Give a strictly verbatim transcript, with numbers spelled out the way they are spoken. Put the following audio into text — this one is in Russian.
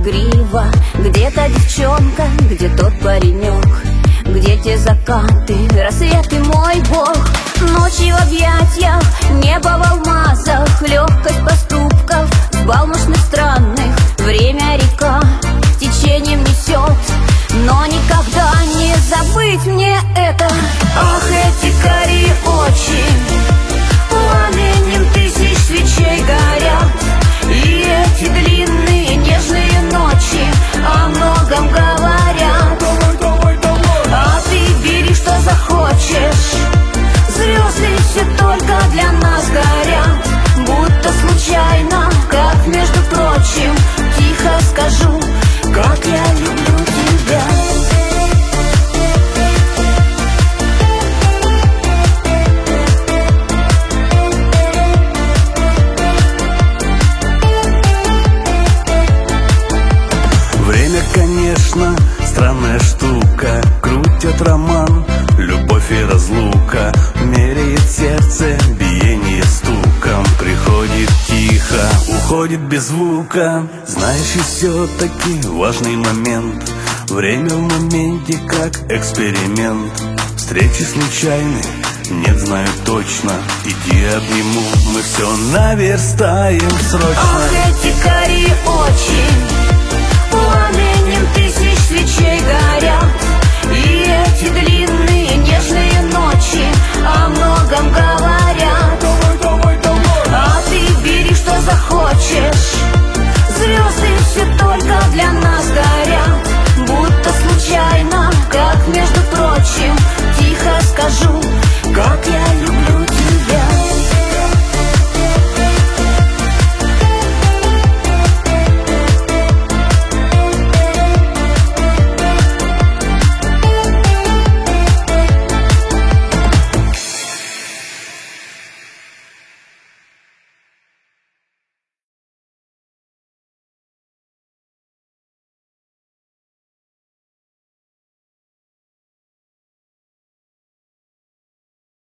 игриво. Где-то девчонка, где тот паренек, где те закаты, рассветы, мой бог. Ночи в объятиях, небо в алмазах, легкость поступков, взбалмошных странных. Время река течением несет, но никогда не забыть мне это. Ах, эти карие очи пламенем тысяч свечей горят, и эти длинные нежные ночи о многом говорят. А ты бери, что захочешь, звезды все только для нас горят. Будто случайно, как между прочим, тихо скажу, как я люблю тебя. Время, конечно, странная штука, крутят роман, любовь и разлука, меряет сердце биение стуком, приходит тихо, уходит без звука. Знаешь, и все-таки важный момент, время в моменте как эксперимент. Встречи случайны, нет, знаю точно, иди обниму, мы все наверстаем срочно. Ах, эти карие очи